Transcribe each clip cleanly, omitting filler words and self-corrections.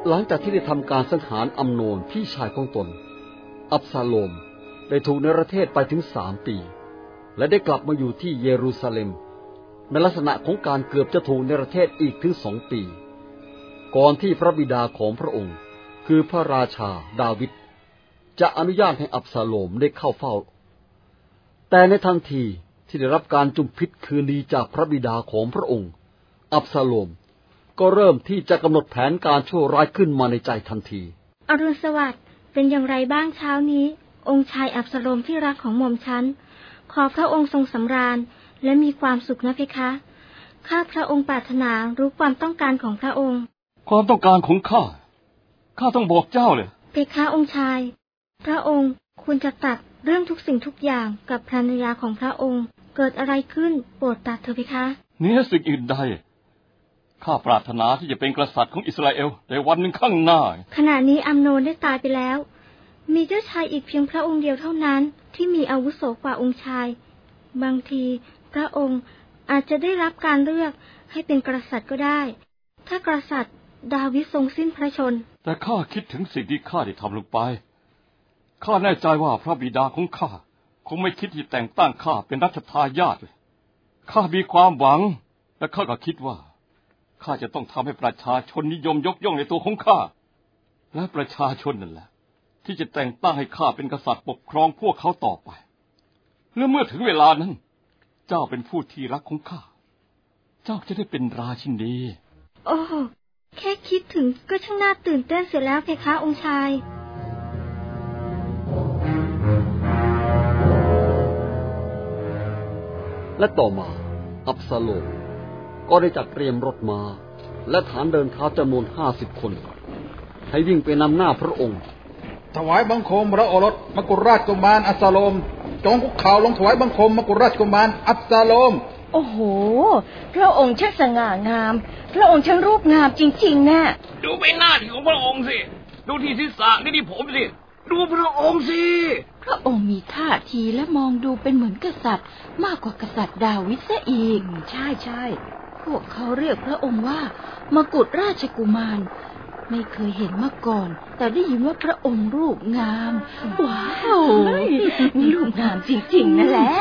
หลังจากที่ได้ทำการสังหารอัมโนนพี่ชายของตนอับซาโลมได้ถูกเนรเทศไปถึง3 ปีและได้กลับมาอยู่ที่เยรูซาเล็มในลักษณะของการเกือบจะถูกเนรเทศอีกถึง2 ปีก่อนที่พระบิดาของพระองค์คือพระราชาดาวิดจะอนุญาตให้อับซาโลมได้เข้าเฝ้าแต่ในทันทีที่ได้รับการจุมพิษคืนดีจากพระบิดาของพระองค์อับซาโลมก็เริ่มที่จะกำหนดแผนการชั่วร้ายขึ้นมาในใจทันทีอรุณสวัสดิ์เป็นอย่างไรบ้างเช้านี้องค์ชายอับซาโลมที่รักของหม่อมฉันขอพระองค์ทรงสำราญและมีความสุขนะเพคะข้าพระองค์ปรารถนารู้ความต้องการของพระองค์ความต้องการของข้าต้องบอกเจ้าเลยเพคะองค์ชายพระองค์ควรจะตัดเรื่องทุกสิ่งทุกอย่างกับภรรยาของพระองค์เกิดอะไรขึ้นโปรดตัดเถอะเพคะเหนือสิ่งอื่นใดข้าปรารถนาที่จะเป็นกษัตริย์ของอิสราเอลในวันหนึ่งข้างหน้าขณะนี้อัมโนนได้ตายไปแล้วมีเจ้าชายอีกเพียงพระองค์เดียวเท่านั้นที่มีอาวุโสกว่าองค์ชายบางทีพระองค์อาจจะได้รับการเลือกให้เป็นกษัตริย์ก็ได้ถ้ากษัตริย์ดาวิดทรงสิ้นพระชนแต่ข้าคิดถึงสิ่งที่ข้าได้ทำลงไปข้าแน่ใจว่าพระบิดาของข้าคงไม่คิดที่แต่งตั้งข้าเป็นรัชทายาทเลยข้ามีความหวังและข้าก็คิดว่าข้าจะต้องทำให้ประชาชนนิยมยกย่องในตัวของข้าและประชาชนนั่นแหละที่จะแต่งตั้งให้ข้าเป็นกษัตริย์ปกครองพวกเขาต่อไปและเมื่อถึงเวลานั้นเจ้าเป็นผู้ที่รักของข้าเจ้าจะได้เป็นราชินีโอ้แค่คิดถึงก็ช่างน่าตื่นเต้นเสียแล้วเพคะองค์ชายและต่อมาอับซาโลมก็ได้จัดเตรียมรถม้าและฐานเดินเท้าจำนวน50 คนให้วิ่งไปนำหน้าพระองค์ถวายบังคมพระโอรสมกุฎราชกุมารอับซาโลมจงคุกเข่าลงถวายบังคมมกุฎราชกุมารอับซาโลมโอ้โหพระองค์ช่างสง่างามพระองค์ช่างรูปงามจริงๆนะดูใบหน้าที่ของพระองค์สิดูที่ศีรษะนี่ที่ผมสิดูพระองค์สิพระองค์มีท่าทีและมองดูเป็นเหมือนกษัตริย์มากกว่ากษัตริย์ดาวิดซะอีกใช่ใช่พวกเขาเรียกพระองค์ว่ามกุฎราชกุมารไม่เคยเห็นมาก่อนแต่ได้ยินว่าพระองค์รูปงามว้าวรูปงามจริงๆนั่นแหละ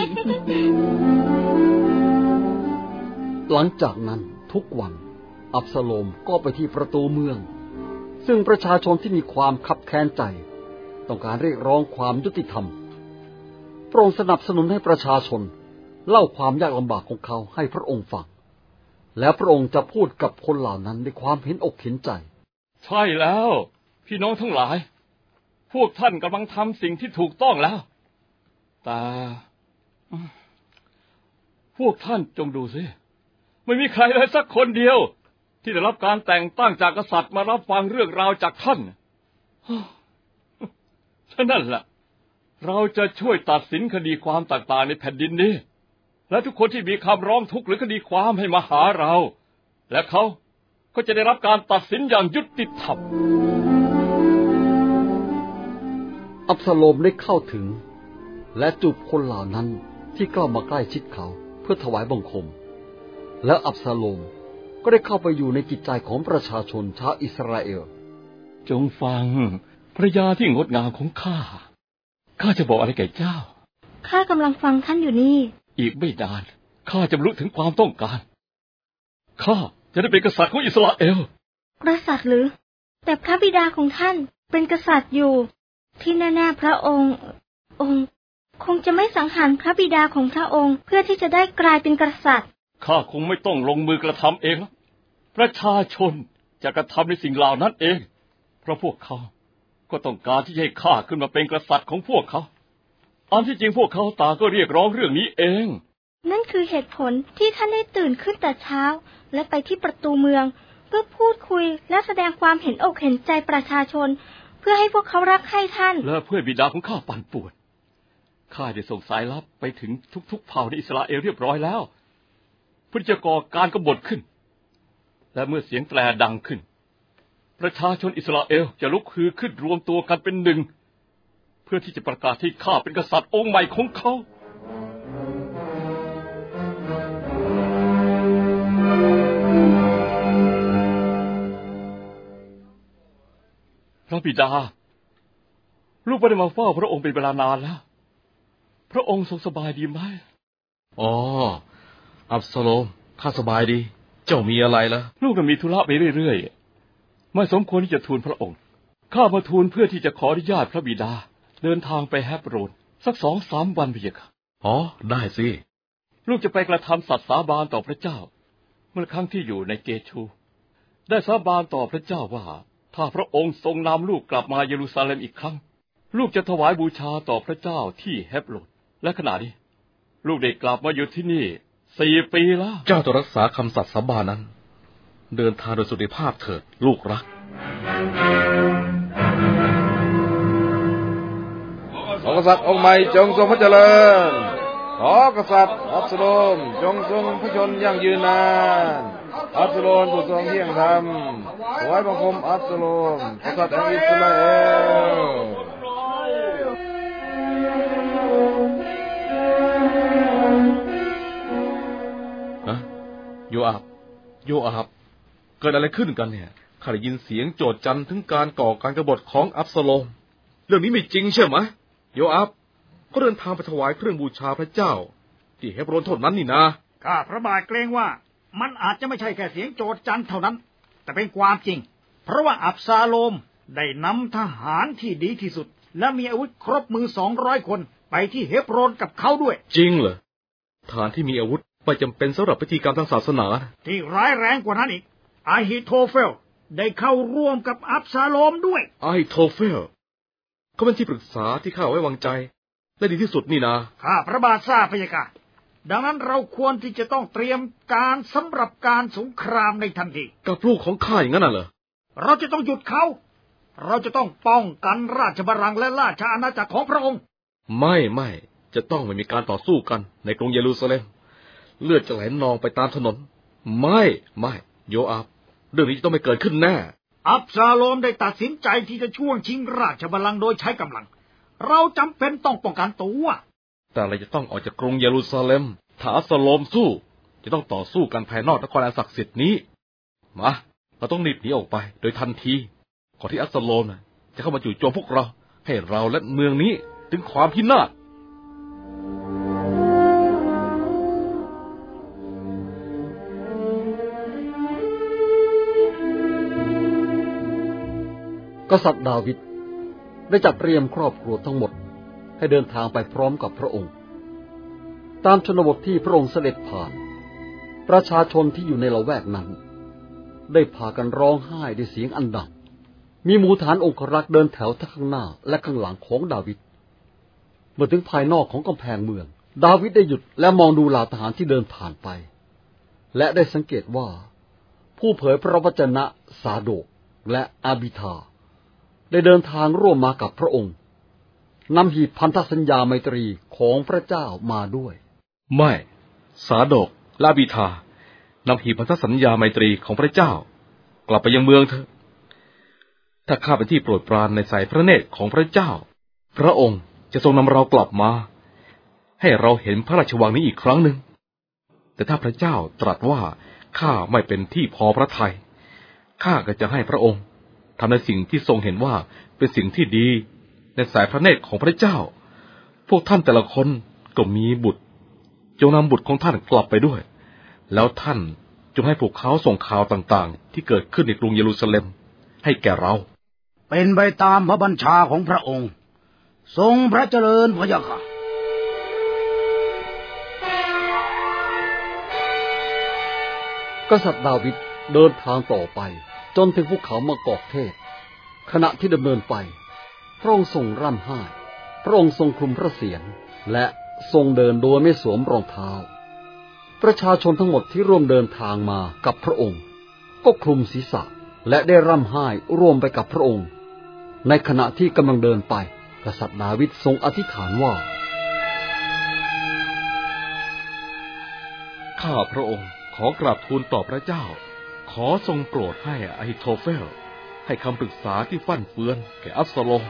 หลังจากนั้นทุกวันอับซาโลมก็ไปที่ประตูเมืองซึ่งประชาชนที่มีความคับแค้นใจต้องการเรียกร้องความยุติธรรมพระองค์สนับสนุนให้ประชาชนเล่าความยากลำบากของเขาให้พระองค์ฟังแล้วพระองค์จะพูดกับคนเหล่านั้นด้วยความเห็นอกเห็นใจใช่แล้วพี่น้องทั้งหลายพวกท่านกำลังทำสิ่งที่ถูกต้องแล้วแต่พวกท่านจงดูสิไม่มีใครเลยสักคนเดียวที่ได้รับการแต่งตั้งจากกษัตริย์มารับฟังเรื่องราวจากท่านฉะนั้นล่ะเราจะช่วยตัดสินคดีความต่างๆในแผ่นดินนี้และทุกคนที่มีคำร้องทุกข์หรือคดีความให้มาหาเราและเขาก็จะได้รับการตัดสินอย่างยุติธรรมอับซาโลมได้เข้าถึงและจูบคนเหล่านั้นที่เข้ามาใกล้ชิดเขาเพื่อถวายบังคมแล้วอับซาโลมก็ได้เข้าไปอยู่ในจิตใจของประชาชนชาวอิสราเอลจงฟังภรรยาที่งดงามของข้าจะบอกอะไรแก่เจ้าข้ากำลังฟังท่านอยู่นี่อีกไม่นานข้าจะบรรลุถึงความต้องการข้าจะได้เป็นกษัตริย์ของอิสราเอลกษัตริย์หรือแต่พระบิดาของท่านเป็นกษัตริย์อยู่ที่แน่ๆพระองค์คงจะไม่สังหารพระบิดาของพระองค์เพื่อที่จะได้กลายเป็นกษัตริย์ข้าคงไม่ต้องลงมือกระทำเองประชาชนจะกระทำในสิ่งเหล่านั้นเองเพราะพวกเขาก็ต้องการที่จะให้ข้าขึ้นมาเป็นกษัตริย์ของพวกเขาอันที่จริงพวกเขาต่างก็เรียกร้องเรื่องนี้เองนั่นคือเหตุผลที่ท่านได้ตื่นขึ้นแต่เช้าและไปที่ประตูเมืองเพื่อพูดคุยและแสดงความเห็นอกเห็นใจประชาชนเพื่อให้พวกเขารักใคร่ท่านและเพื่อบิดาของข้าปั่นป่วนข้าได้ส่งสายลับไปถึงทุกๆเผ่าในอิสราเอลเรียบร้อยแล้วเพื่อจะก่อการกบฏขึ้นและเมื่อเสียงแตรดังขึ้นประชาชนอิสราเอลจะลุกฮือขึ้นรวมตัวกันเป็นหนึ่งเพื่อที่จะประกาศให้ข้าเป็นกษัตริย์องค์ใหม่ของเขาระบิดาลูกไม่ได้มาเฝ้าพระองค์เป็นเวลานานแล้วพระองค์ทรงสบายดีไหมอ๋ออับซาโลมข้าสบายดีเจ้ามีอะไรล่ะลูกก็มีธุระไปเรื่อยๆไม่สมควรที่จะทูลพระองค์ข้ามาทูลเพื่อที่จะขออนุญาตพระบิดาเดินทางไปแฮบโรนสัก2-3 วันเพียงค่ะอ๋อได้สิลูกจะไปกระทำสัตย์สาบานต่อพระเจ้าเมื่อครั้งที่อยู่ในเกชูได้สาบานต่อพระเจ้าว่าถ้าพระองค์ทรงนำลูกกลับมาเยรูซาเล็มอีกครั้งลูกจะถวายบูชาต่อพระเจ้าที่แฮบโรนและขณะนี้ลูกได้กลับมาอยู่ที่นี่4 ปีแล้วเจ้าต้องรักษาคำสัตย์สาบานนั้นเดินทางโดยสุติภาพเถิดลูกรักขอกษัตริย์องค์ใหม่จงทรงพระเจริญขอกษัตริย์อับซาโลมจงทรงพระชนยั่งยืนนานอับซาโลมผู้ทรงเที่ยงธรรมถวายบังคมอับซาโลมกษัตริย์แห่งอิสราเอลโยอาบเกิดอะไรขึ้นกันเนี่ยข้าได้ยินเสียงโจษจันถึงการก่อการกบฏของอับซาโลมเรื่องนี้ไม่จริงใช่ไหมโยอาบก็เดินทางไปถวายเครื่องบูชาพระเจ้าที่เฮบโรนเท่านั้นนี่นะข้าพระบาทเกรงว่ามันอาจจะไม่ใช่แค่เสียงโจษจันเท่านั้นแต่เป็นความจริงเพราะว่าอับซาโลมได้นำทหารที่ดีที่สุดและมีอาวุธครบมือ200 คนไปที่เฮบโรนกับเขาด้วยจริงเหรอทหารที่มีอาวุธไม่จำเป็นสำหรับพิธีกรรมทางศาสนาที่ร้ายแรงกว่านั้นอีกอาฮิโทเฟลได้เข้าร่วมกับอับซาโลมด้วยอาฮิโทเฟลเขาเป็นที่ปรึกษาที่ข้าไว้วางใจและดีที่สุดนี่นะข้าพระบาททราบพะยะค่ะดังนั้นเราควรที่จะต้องเตรียมการสำหรับการสงครามในทันทีกับลูกของข้าอย่างนั้นน่ะเหรอเราจะต้องหยุดเขาเราจะต้องป้องกันราชบัลลังก์และราชอาณาจักรของพระองค์ไม่จะต้องไม่มีการต่อสู้กันในกรุงเยรูซาเล็มเลือดจะไหลนองไปตามถนนไม่โยอาบเรื่องนี้จะต้องไม่เกิดขึ้นแน่อับซาโลมได้ตัดสินใจที่จะช่วงชิงราชบัลลังก์โดยใช้กำลังเราจำเป็นต้องป้องกันตัวแต่เราจะต้องออกจากกรุงเยรูซาเล็มถ้าอับซาโลมสู้จะต้องต่อสู้กันภายนอกนครอันศักดิ์สิทธิ์นี้มาเราต้องหนีออกไปโดยทันทีก่อนที่อับซาโลมจะเข้ามาจู่โจมพวกเราให้เราและเมืองนี้ถึงความพินาศกษัตริย์ดาวิดได้จัดเตรียมครอบครัวทั้งหมดให้เดินทางไปพร้อมกับพระองค์ตามชนบทที่พระองค์เสด็จผ่านประชาชนที่อยู่ในละแวกนั้นได้พากันร้องไห้ด้วยเสียงอันดังมีหมู่ฐานองครักษ์เดินแถวทั้งข้างหน้าและข้างหลังของดาวิดเมื่อถึงภายนอกของกำแพงเมืองดาวิดได้หยุดและมองดูเหล่าทหารที่เดินผ่านไปและได้สังเกตว่าผู้เผยพระวจนะซาโดกและอาบิธาได้เดินทางร่วมมากับพระองค์นำหีบพันธสัญญาไมตรีของพระเจ้ามาด้วยไม่ซาโดกและอาบิธานำหีบพันธสัญญาไมตรีของพระเจ้ากลับไปยังเมืองเถอะถ้าข้าเป็นที่โปรดปรานในสายพระเนตรของพระเจ้าพระองค์จะทรงนำเรากลับมาให้เราเห็นพระราชวังนี้อีกครั้งหนึ่งแต่ถ้าพระเจ้าตรัสว่าข้าไม่เป็นที่พอพระทัยข้าก็จะให้พระองค์ทำในสิ่งที่ทรงเห็นว่าเป็นสิ่งที่ดีในสายพระเนตรของพระเจ้าพวกท่านแต่ละคนก็มีบุตรจงนำบุตรของท่านกลับไปด้วยแล้วท่านจงให้พวกเขาส่งข่าวต่างๆที่เกิดขึ้นในกรุงเยรูซาเล็มให้แก่เราเป็นไปตามพระบัญชาของพระองค์ทรงพระเจริญพระยาค่ะกษัตริย์ดาวิดเดินทางต่อไปจนถึงภูเขามะกอกเทศขณะที่ดำเนินไปพระองค์ทรงร่ำไห้พระองค์ทรงคลุมพระเศียรและทรงเดินโดยไม่สวมรองเท้าประชาชนทั้งหมดที่ร่วมเดินทางมากับพระองค์ก็คลุมศีรษะและได้ร่ำไห้ร่วมไปกับพระองค์ในขณะที่กำลังเดินไปกษัตริย์ดาวิดทรงอธิษฐานว่าข้าพระองค์ขอกราบทูลต่อพระเจ้าขอทรงโปรดให้อาฮิโทเฟลให้คำปรึกษาที่ฟั่นเฟือนแก่อับซาโลม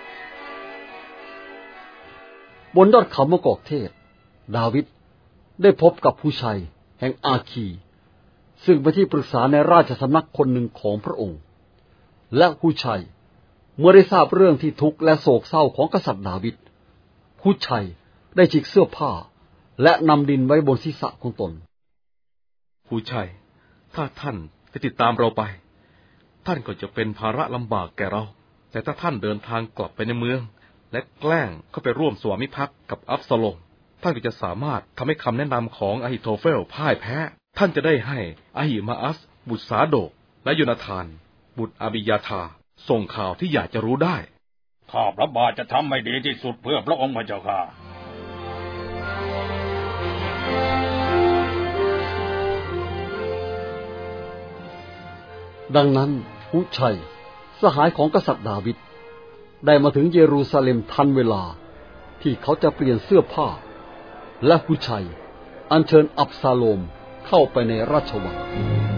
บนยอดเขามะกอกเทศดาวิดได้พบกับผู้ชัยแห่งอาคีซึ่งเป็นที่ปรึกษาในราชสำนักคนหนึ่งของพระองค์และผู้ชัยเมื่อได้ทราบเรื่องที่ทุกข์และโศกเศร้าของกษัตริย์ดาวิดฮูชัยได้ฉีกเสื้อผ้าและนำดินไว้บนศีรษะของตนฮูชัยถ้าท่านจะติดตามเราไปท่านก็จะเป็นภาระลำบากแก่เราแต่ถ้าท่านเดินทางกลับไปในเมืองและแกล้งเข้าไปร่วมสวามิภักดิ์กับอับซาโลมท่านก็จะสามารถทำให้คำแนะนำของอหิโทเฟลพ่ายแพ้ท่านจะได้ให้อหิมาอัสบุตรซาโดกและโยนาธานบุตรอาบิยาธาส่งข่าวที่อยากจะรู้ได้ข้าพระบาทจะทำให้ดีที่สุดเพื่อพระองค์พระเจ้าค่ะดังนั้นฮูชัยสหายของกษัตริย์ดาวิดได้มาถึงเยรูซาเล็มทันเวลาที่เขาจะเปลี่ยนเสื้อผ้าและฮูชัยอัญเชิญอับซาโลมเข้าไปในราชวัง